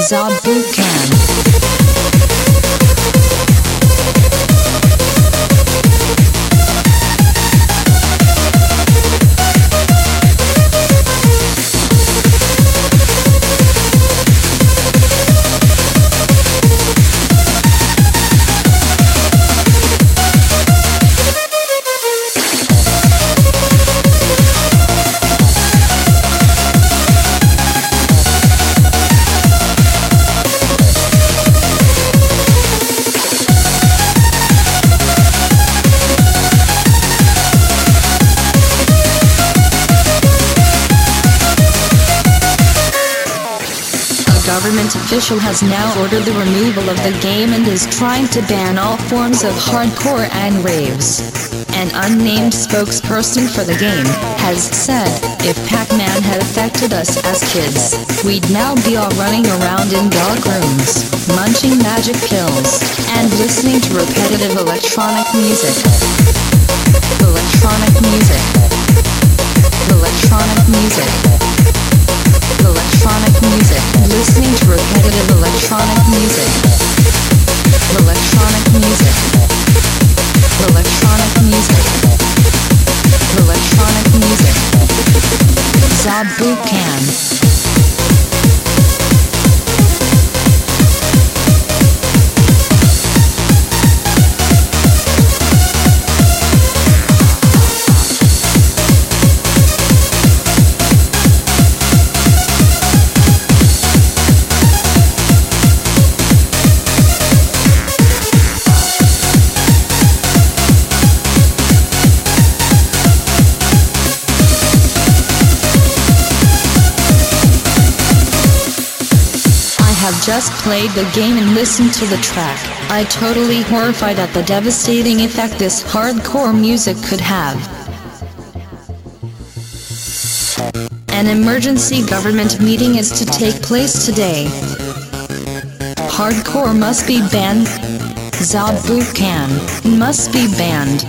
Zob Bootcamp. Government official has now ordered the removal of the game and is trying to ban all forms of hardcore and raves. An unnamed spokesperson for the game has said, if Pac-Man had affected us as kids, we'd now be all running around in dark rooms, munching magic pills, and listening to repetitive electronic music. Electronic music. Electronic music. Electronic music. Listening to repetitive electronic music. Electronic music. Electronic music. Electronic music. Zob Bootcamp. Have just played the game and listened to the track. I totally horrified at the devastating effect this hardcore music could have. An emergency government meeting is to take place today. Hardcore must be banned. Zob Bootcamp must be banned.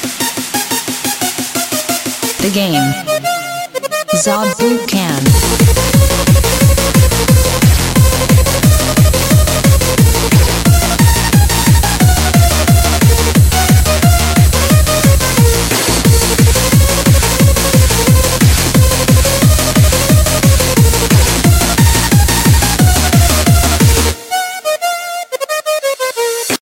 The game. Zob Bootcamp.